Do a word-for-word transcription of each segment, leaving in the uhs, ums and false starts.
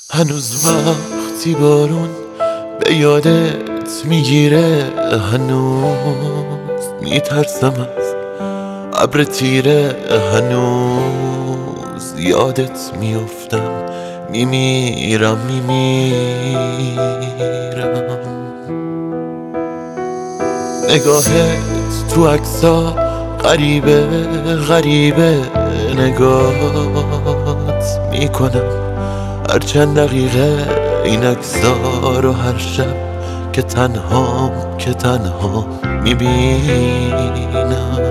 هنوز وقتی بارون به یادت میگیره، هنوز میترسم از ابر تیره، هنوز یادت میفتم، میمیرم میمیرم. نگاهت تو عکسا غریبه غریبه، نگاهت میکنم هر چند دقیقه این عکس‌ها رو، هر شب که تنهام که تنها میبینم.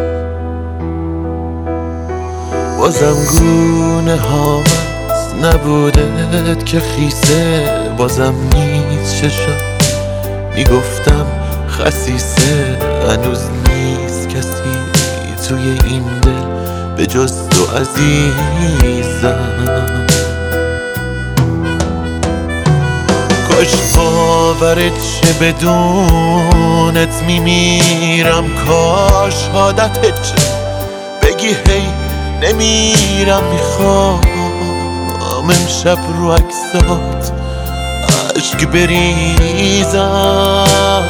بازم گونه ها نبودت که خیسه، بازم نیست چشم میگفتم خسیسه، هنوز نیست کسی توی این دل به جز تو عزیزم. کاش باورت شه بدونت میمیرم، کاش عادتت شه بگی هی نمیرم. میخوام امشب رو عکسات عشق بریزم.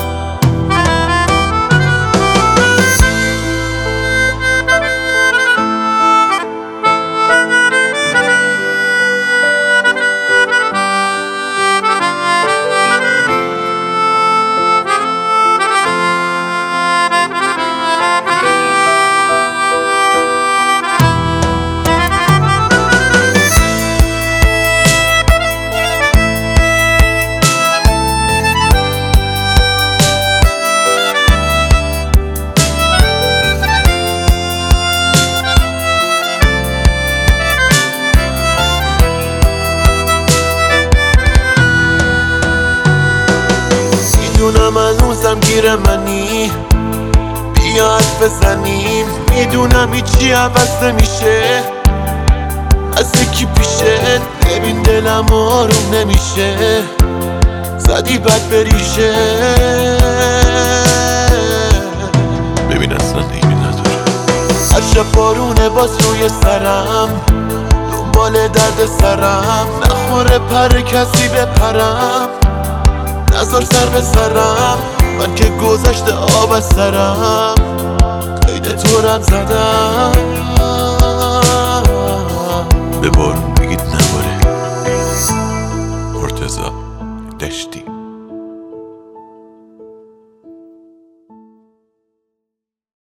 میدونم هنوزم گیر منی، بیا حرف بزنیم. میدونم هیچی عوض نمیشه از یکی پیشه، ببین دلم آروم نمیشه، زدی بد بریشه. ببین اصلا نیمی نداره، هر شب بارونه باز روی سرم، دنبال درد سرم، نخوره پر کسی بپرم، نذار سر به سرم، من که گذشت آب از سرم، قید تورم زدم. به بارون بگید نباید